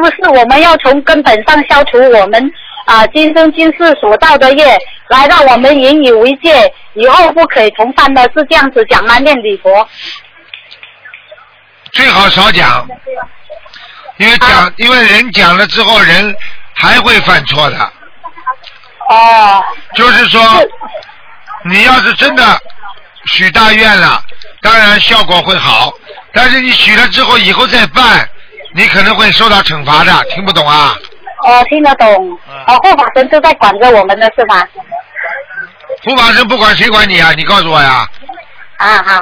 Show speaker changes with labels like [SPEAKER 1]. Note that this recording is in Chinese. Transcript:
[SPEAKER 1] 不是我们要从根本上消除我们今生今世所造的业，来让我们引以为戒，以后不可以重犯的，是这样子讲吗？念礼佛
[SPEAKER 2] 最好少讲，因为人讲了之后，人还会犯错的。
[SPEAKER 1] 哦。
[SPEAKER 2] 就是说，你要是真的许大愿了，当然效果会好，但是你许了之后，以后再办，你可能会受到惩罚的。听不懂啊？
[SPEAKER 1] 哦，听得懂。护法神就在管着我们的是吗？
[SPEAKER 2] 护法神不管谁管你啊？你告诉我呀。
[SPEAKER 1] 好。